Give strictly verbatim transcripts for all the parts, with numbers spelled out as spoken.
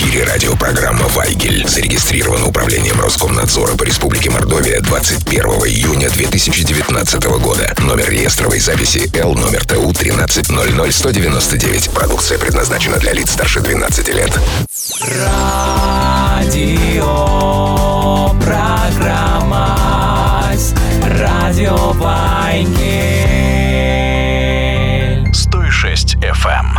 эфире радиопрограмма «Вайгель». Зарегистрирована управлением Роскомнадзора по Республике Мордовия двадцать первого июня две тысячи девятнадцатого года. Номер реестровой записи Л, номер Т У тринадцать ноль ноль сто девяносто девять. Продукция предназначена для лиц старше двенадцати лет. Радио программа Радио Вайгель сто шесть эф эм.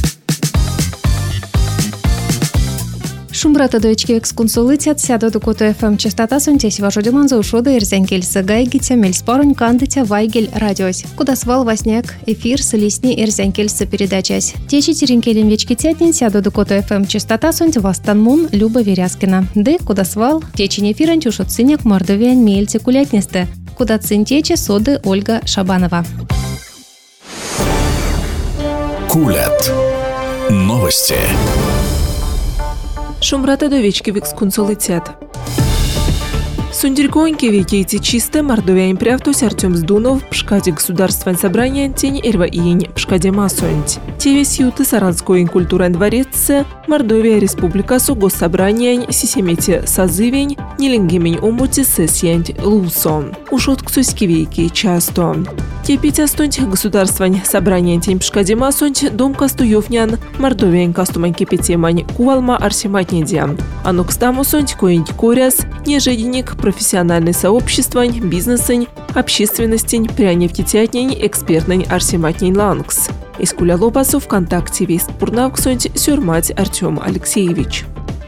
Шумбрата дойчки эксконсулитет сядо до кото эф эм частота сунтесь вашу деманзу шода ирзенкельса гайгитя мельспорон кандытя Вайгель радиось. Куда свал восняк эфир с листни ирзенкельса передачась. Течи теренкелем вечки тятнин сядо до кото эф эм частота сунть Вастанмун Люба Веряскина. Ды куда свал течень эфиран чушот сыняк мордовиан мельцы кулятнисты. Куда цин течи соды Ольга Шабанова. Кулят. Новости. Шумбрата довечки в эксконсулитет. Сундеркоинки векейти чисто мордовяин прявтусь Артем Сдунов пшкаде государственное собрание тень эрва иень пшкаде масонть. Тевес юты Саранской культурен дворец Мордовия республикасу госсобрание сисемете созывень неленгемень омути сесьянть лусон. Ушот к суськивейки часто. Тепить астонть государственное собрание тень пшкаде масонть дом кастуевнян Мордовияин кастумань кипетемань кувалма арсиматнедя. Анукстаму сонть коинь коряс нежеденник профессиональный сообщество, бизнесень, общественностень, пряневтитятнень, экспертнень арсиматнень лангс. Из Кулялобасу ВКонтакте вест пурнавксонть сюрмать Артем Алексеевич.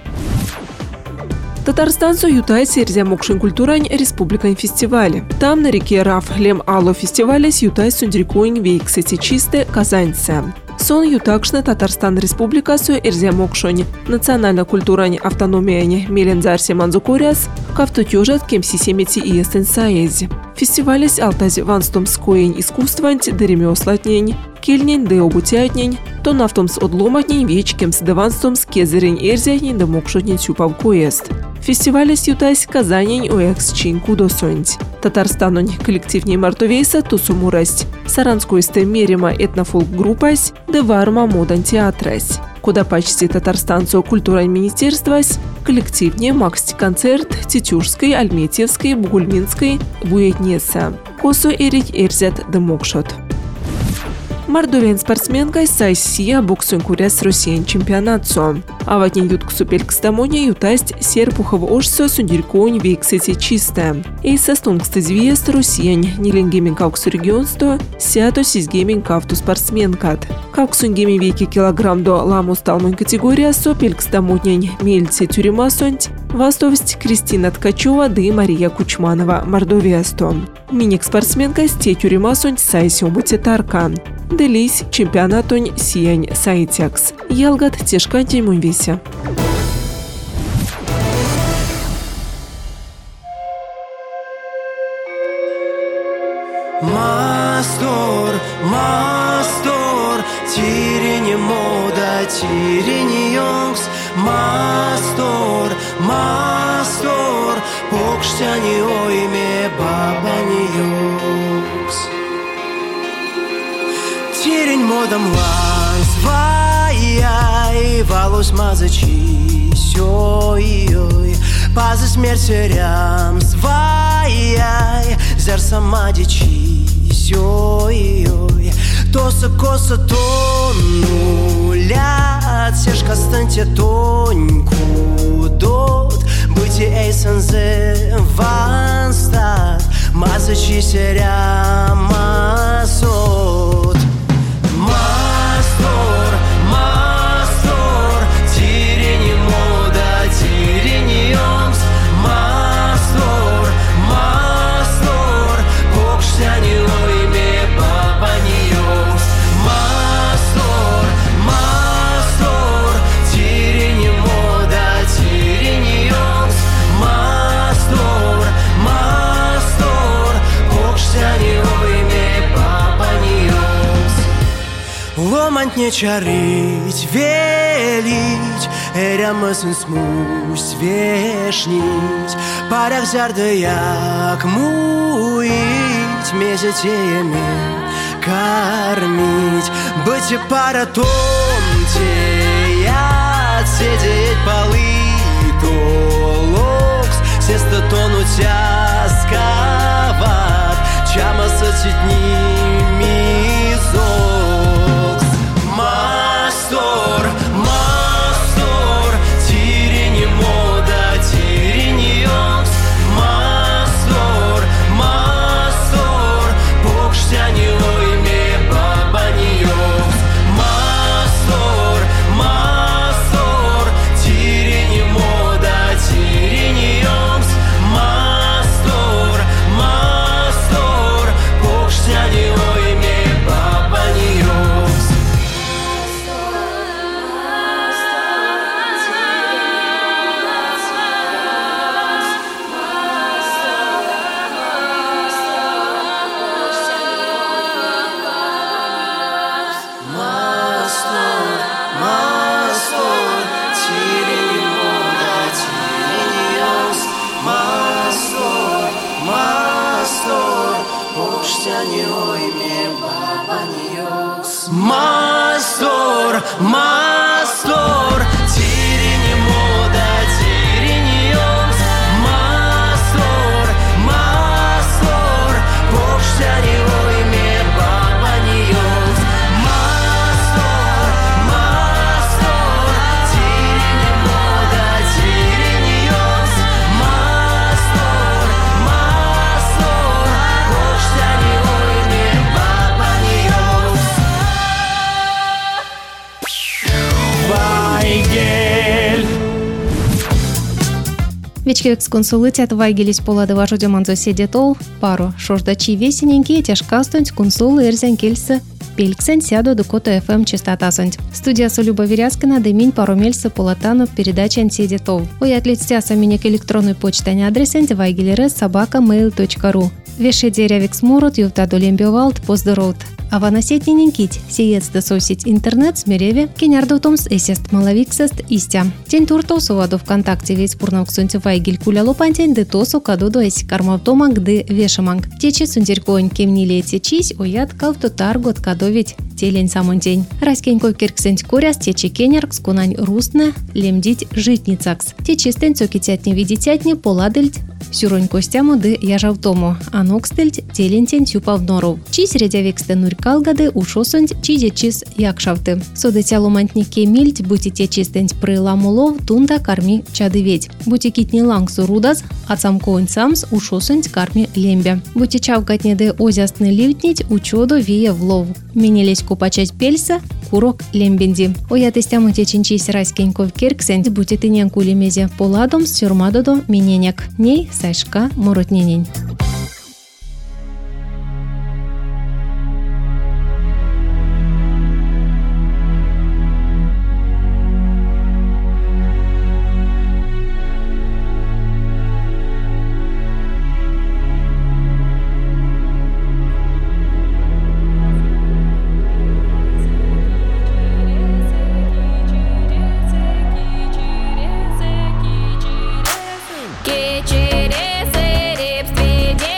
Татарстанцу ютайся ирзямокшин культурань республикань фестивале. Там на реке Раф Лем Ало фестиваля сютай сундеркоинь вейксети чисте Казаньце. Сон ютакшна Татарстан республикасу ирзямокшонь национальная культурань автономияне мелензарсе манзукуряс кавтутюжат кемсисемити и эстенсаези. Фестивалес алтази ванстомскоень искусстванть деремеослатнень, кельнень де обутятнень, то нафтомс одломатнень вечкемс де ванстомс кезерень эрзятнень де мокшотнень сюпавкоест. Фестивалес ютайсь Казанень уэкс чин кудосонть. Татарстанонь коллективней мартовейса тусумурасть. Саранской стемерима этнофолк-группась де варма модан театрась. Куда почти Татарстанцу культурань министерствась, коллективнее макс-концерт Тетюшской, Альметьевской, Бугульминской, Буетнеса. Косу эрить эрзят де мокшот. Мордовиян спортсменка сайсия боксуин куряс Россиян чемпионатцо. А в одни ютку суперкстамоне ютасть серпухов ошсо сундерконь вейксети чисто. И состунксты звест Россиян неленгемин кауксу регионсто сято сизгемин кафту спортсменкат. Кауксунгемин вейки килограмм до ламу сталмон категория сопелькстамонень мельце тюремасонть. Вастовсть Кристина Ткачева да Мария Кучманова Мордовиясто. Миник спортсменка сте тюремасонть сайсиому тетарка. Делись чемпионатонь сиянь сайтекс. Ялгат тешкантень мунвися. Мастор, мастор, тирене мода, тирене йонкс. Мастор, мастор, покштяни ойме бабани йонкс. Тирень модом ланс, вай-яй, волос мазачи, сёй-ой. Пазы смерть рям, свай-яй, зер самадичи, сёй-ой. Тоса коса тонулят, сешка станьте тоньку дот. Будьте эйсензе ванстат, мазачи серя масот. Мастор, мастор, тирене мода, тирене йонкс. Мастор, мастор, покштяни ойме бабани йонкс. Мастор, мастор, тирене мода, тирене йонкс. Мастор, мастор, покштяни ойме бабани йонкс. Ломать не чарить, велить, эрямысын смусь вешнить. Парях зарды як муить, месяцеями кормить. Быть и паратон, те я Седеть политолог, сесто тонутя скават, чама сочетними зокс. Мастор, мастор, тирени мода, тирени йокс. Мастор, мастор, покштяни ойме баба не йокс. Мастор, мастор, тирени мода, тирени йокс. Мастор, мастор, покштяни ойме баба не йокс. Мастор, мастор, тирени мода, тирени йокс. Мастор, мастор, покштяни ойме баба не йокс. Мастор, мастор, тирени мода, тирени йокс. Мастор, мастор, покштяни ойме баба не йокс. Мастор, мастор, тирени мода, тирени йокс. Мастор, мастор, покштяни ойме баба не йокс. Вайгель. Вечкевекс консулитет вайгелис полады важуде манзо седетол, пару шождачи весененькие тяжкастунь консул эрзенкельсы пельксен сяду до кота эф эм частотасунь. Студия Солюба Веряскина деминь пару мельсы полатану передача седетол. Ой отлетстяса минек электронной почтань адресен вайгелерес собака mail точка ру. Веше деревикс мурот ювта долембиовалт поздорот. А вана сетнененькить, сеец да сосить интернет смиреве, кенярдотомс эсест малавиксест истя. Тень турто суваду ВКонтакте весь пурнаук сунти вайгель куля лопантень, де тосу кадудо эс кармавтоманг де вешаманг. Течи сунтеркоень кемниле течись, уят кавто таргот кадовить телень самон день. Раскеньков кирксент куряс течи кеняркс кунань рустне лемдить житницакс. Течи стен цокитятни видитятни поладельть, сюронь костяму де яжавтому, а нокстельть телентень тюпавноров. Чись редявексте нурькалгаде ушосунть чиде чис якшавты. Содетя ломантнике мильть бутите чистенть прыламулов тунда карми чадыветь. Бутикитни лангсу рудас, а цамкоунь самс ушосунть карми лембя. Бутичавгатне де озястны ливтнить учодо вия влов. Минелесь купачать пельса, курок лембенди. Оятыстяму теченчись раскеньков кирксенть бутитынен кулемезе поладом с сюрмадодо миненек. Ней сайшка моротненень. Через репстве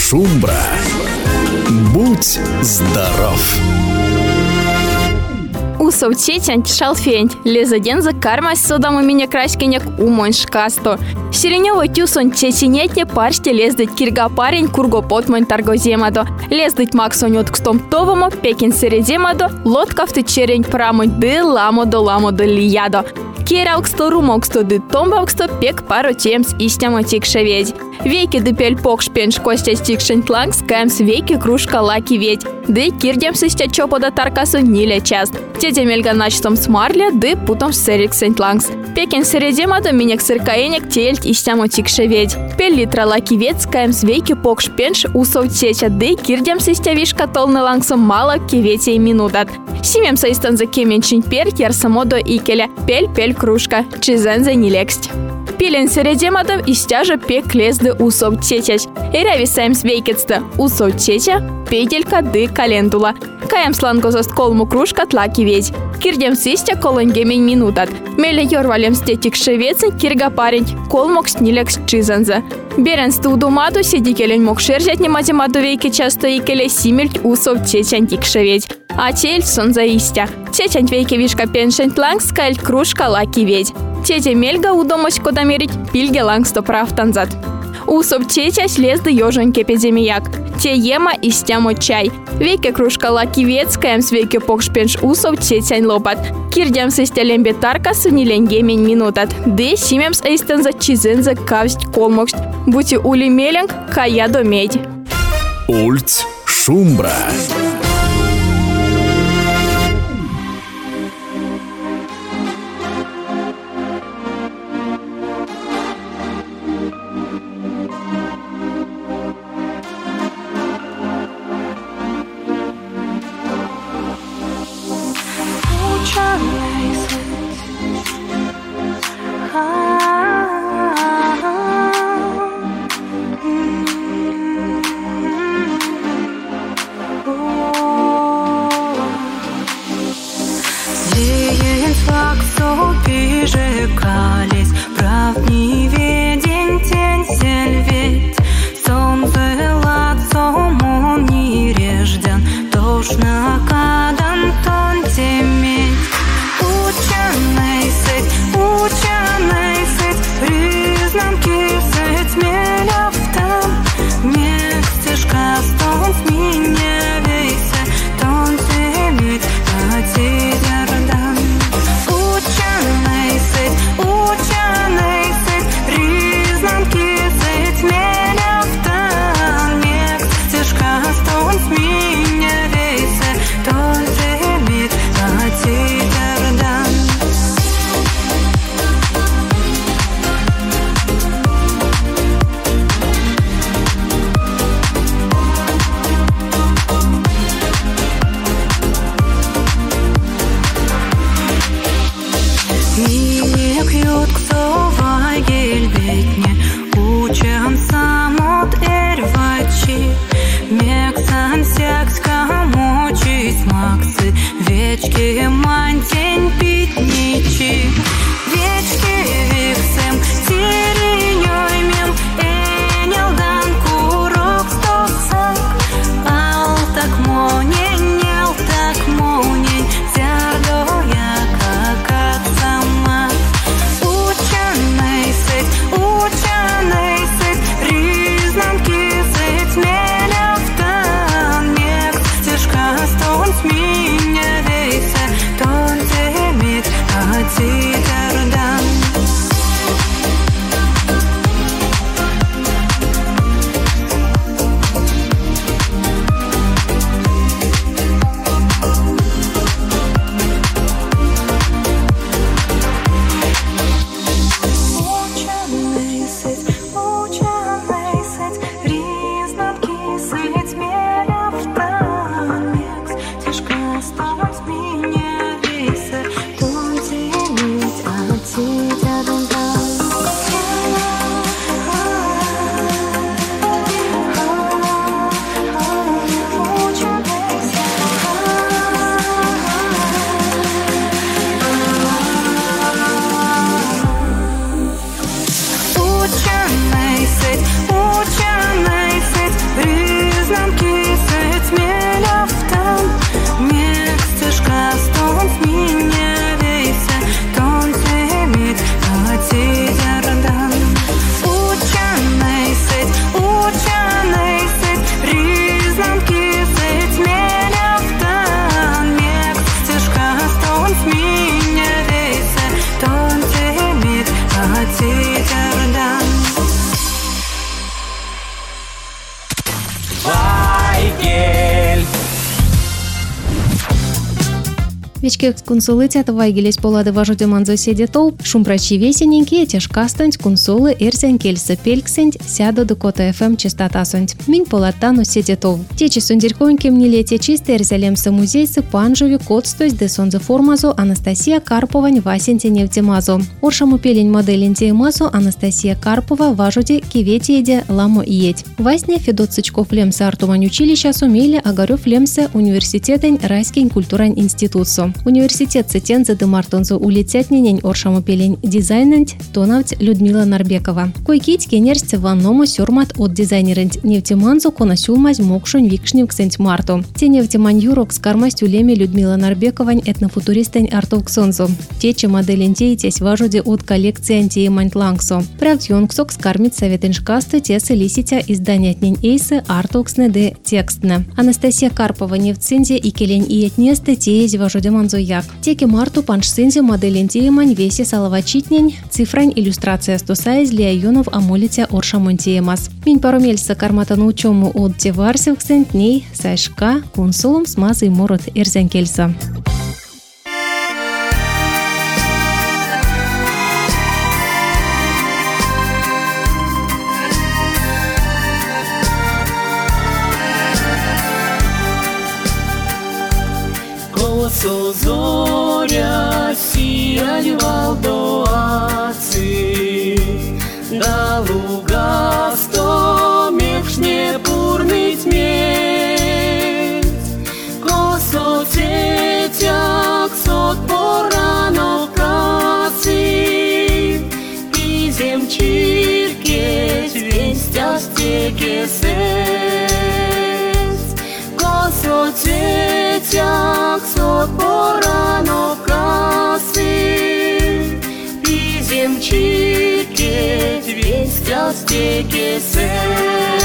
Шумбра. Будь здоров! Усовчетянь шалфень, лезаден за кармась содам у меня краськенек умон шкасто. Сиреневой тюсон чеченетне парште лездыть кирга парень курго потмон торгоземадо. Лездыть максонет к стомтовому пекин середемадо, лодка в течерень прамонь ды ламодо ламодо лиядо. Керауксто румоксто ды томбауксто пек пару темс истямо тикше ведь. Веки дыпель покш пенш костя стикшень тланг скаймс веки кружка лаки ведь. Ды кирдем сыстя чопода таркасу ниле част. Тетя мельга начтом смарле ды путом сэрик сентлангс. Пекин середемадо минек сыркаенек тельт истямо тикше ведь. Пель литра лаки ведь скаймс веки покш пенш усов теча ды кирдем сыстя вишка толны лангсом мало кивете и минутат. Симем саистан за кеменчин пер ярсамодо икеля. Пель пель кружка. Чизензе нилексть. Пилен середемадом истяжа пек лезды усов течась. Эрави саймс вейкетста усов теча, педелька ды календула. Каем слангозост колму кружка тлаки ведь. Кирдем систя колонгемень минутат. Меле йорвалем стетик шевецен кирга парень, колмок снилекс чизензе. Берен студу маду сидикелень мок шерзять не математу вейке часто икеле симельт усов течань тик шеведь. А тель сон заистя. Течань вейке вишка пеншень тланг скальт кружка лаки ведь. Тетя мельга удомось кодамерить пильге лангсто прав танзат. Усов течась лезды ёжоньке педемияк. Те ема истямо чай. Вейке кружка лаки ветскаем с вейке покшпенш усов тетянь лопат. Кирдям с истелембе тарка суниленгемень минутат. Ды симем с эйстенза чизенза кавсть колмокшт. Бути ули меленг каядо медь. Ульц Шумбра. Прижигались, прав не виден тень сельветь. Солнце лацом он не режден, тошно кадан тон теметь. Ученый сыть, ученый сыть, признамки сыть меля в там. Не стежка стон с меня вейся, тон теметь, а тидердан. Ученый сыть, ученый сыть, признамки сыть меля в там. Не стежка стон с меня вейся, тон Вечке консулитет вайгелес полады важуде манзо седетол, шумбрачи весененькие, тяжкастонь, консулы, ирзен кельса пельксень, сяду до кота эф эм частотасонь. Минь полатану седетол. Течи сундерконьким не лете чисто эрзелемса музейсы панжуви котстость де сонзе формазу Анастасия Карповань Васенте нефтемазу. Оршаму пелень модель интеемазу Анастасия Карпова важуде киветиеде ламо иеть. Васне Федот Сычков лемса артумань училища сумели агарев лемса университетень райскень культурань институтсу. Университет цитензе де мартонзу улетятненень оршаму пелень дизайнент тонавть Людмила Нарбекова. Койкить кенерсте ванному сюрмат от дизайнерент нефтеманзу конасюлмазь мокшунь викшним ксент марту. Те нефтемань юрок с кармастью леми Людмила Нарбековань этнофутуристень артовксонзу. Течи модель интеетесь важуде от коллекции антиемань лангсу. Правд йонксок скармит советеншкасты тесы лиситя изданятнень эйсы артовксне де текстне. Анастасия Карпова нефтсензе и келень иетнесте теези важуде манзуяк. Теки марту паншсензе модель интеемань весе салавачитнень цифрань иллюстрация стосайз лиайонов амолитя оршамонтиемас. Минь паромельса карматану учему от теварсевксен тней сайшка консулум смазы морот эрзенкельса. Косо зоря сиянь валдоацы, да луга сто мекшне пурныть медь. Косо цветяк сот поранок касы, и земчирке вестя стеке сец. Косо цветяк сот поранок касы, и земчирке вестя стеке сец.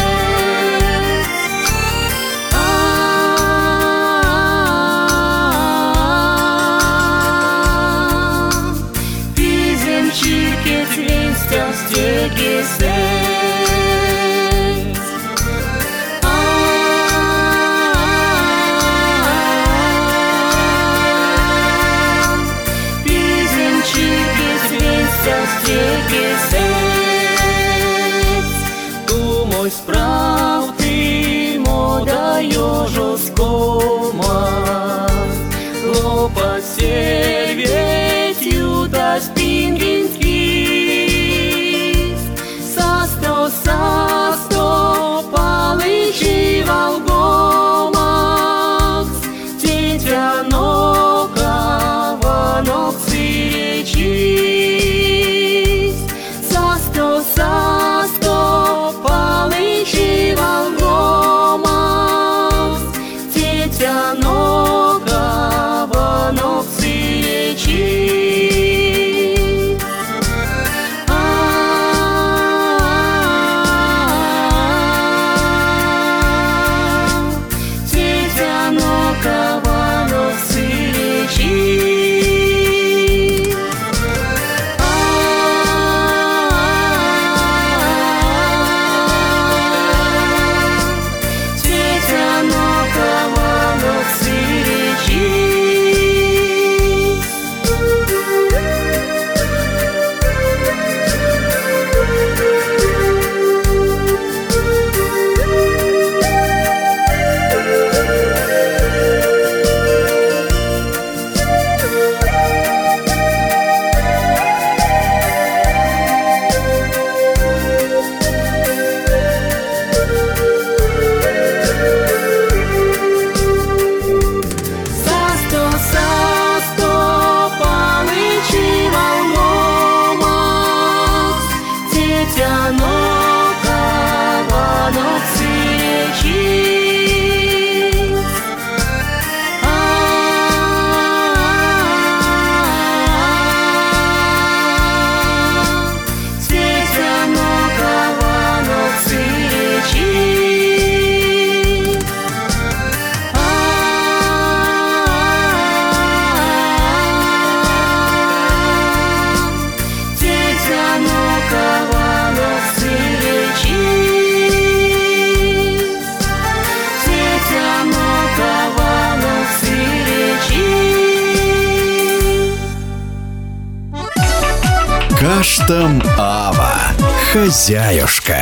Каштам Ава. Хозяюшка.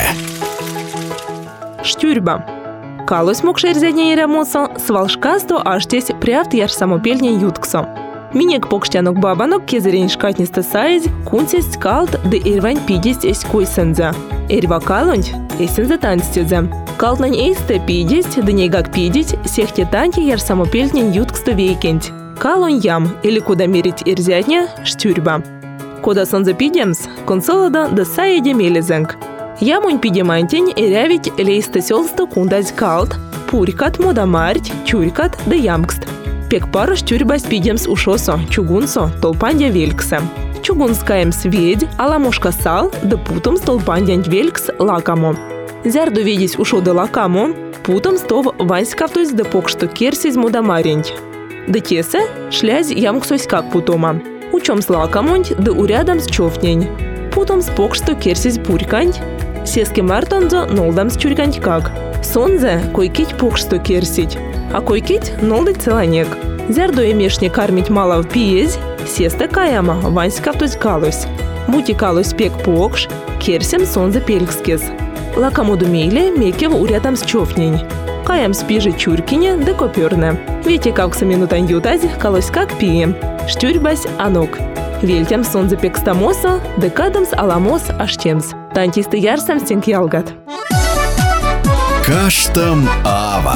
Штюрьба. Калось мокшерзяне ирамосо, свалшкасто аж здесь прявт яр самопельня ютксо. Минек покштянок бабанок кезерень шкатнисты сайз, кунцесть калт, да ирвань пидесть эсть койсенза. Эрва калонь, эсенза танцтезе. Калтлань эйсте пидесть, да нейгак пидеть, сехте танки яр самопельня ютксто вейкенть. Калонь ям, или куда мерить ирзятня, штюрьба. Кода сонза пидемс, консолода да саеде мелезенг. Ямунь пидемантень эрявить лейсте селсто кундать калт, пурькат мода марть, чурькат да ямкст. Пек пара штюрьбас пидемс ушосо, чугунсо, толпандя вельксе. Чугунскаемс ведь, аламушка сал, да путом столпандянь велькс лакамо. Зярду ведись ушо да лакамо, путом стов ванськавтось да покшто керсись мода маренть. Да тесе шлязь ямксось как путома. Учом с лакамонть да урядом с човнень. Путом спокшто керсись пурьканть. Сеске мартонзо нолдам с чурьканть как. Сонзе койкить покшто керсить. А койкить нолдать целанек. Зярду имешне кармить мало в пиезь. Сесте каяма ванськавтось калось. Мути калось пек покш. Керсем сонзе пелькскес. Лакамоду мейле мекев урядом с човнень. Каям спижи чуркине да коперне. Вете кавкса минутань ютазь калось как пием. Штюрьбась анок. Вельтям сонзе пекстамоса, декадамс аламос аштемс. Тантисты ярсам стенк ялгат. Каштам Ава.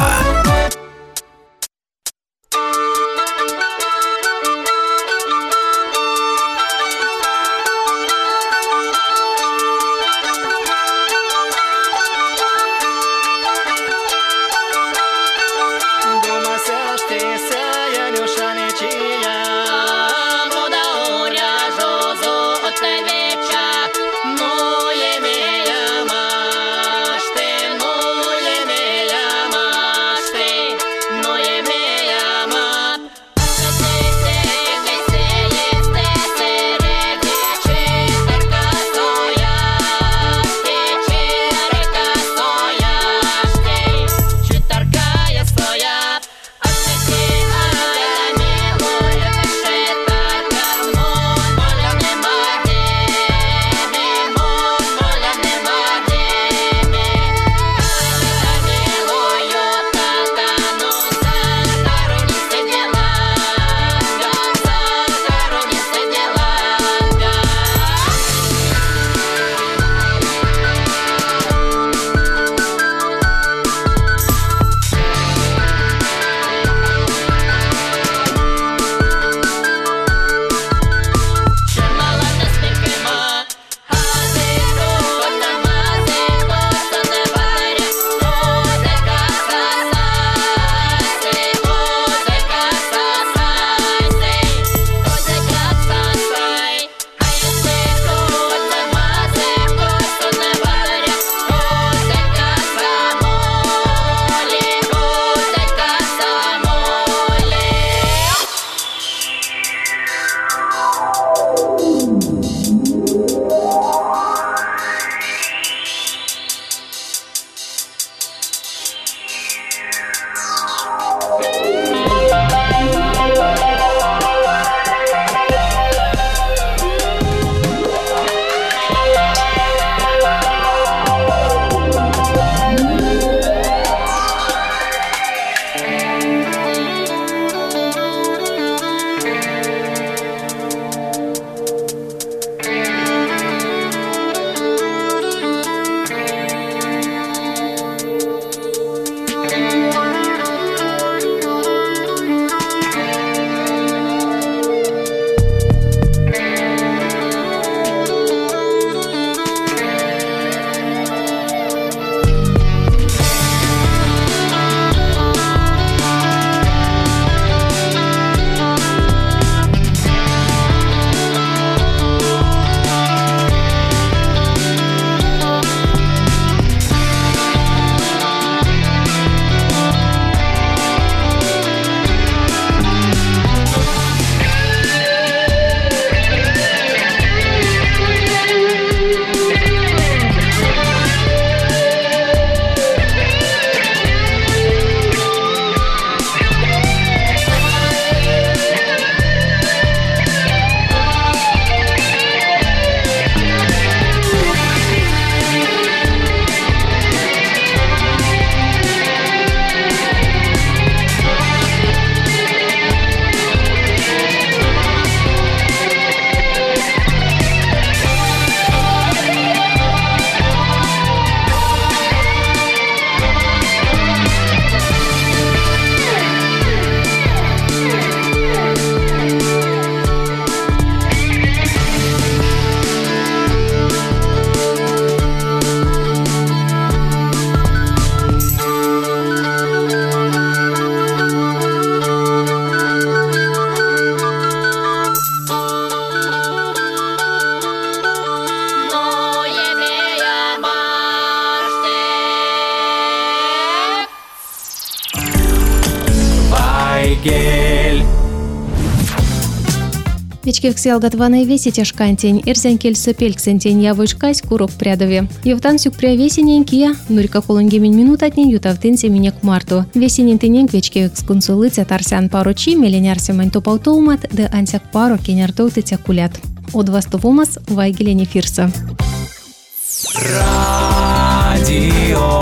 No je Вечкевк сялгатваны веси тяжкантень, эрзян кельсы пельксентень явочкась курок прядове. Евтан сюк прявесенень кия, нурика колонгемень минут отнень ютавтын семенек марту. Весенень тынень вечкевк скунсулыця тарсян пару чи, меленярсемань топаутоумат, да ансяк пару кеняртоуты тякулят. От вастовомас Вайгелене Фирса. Радио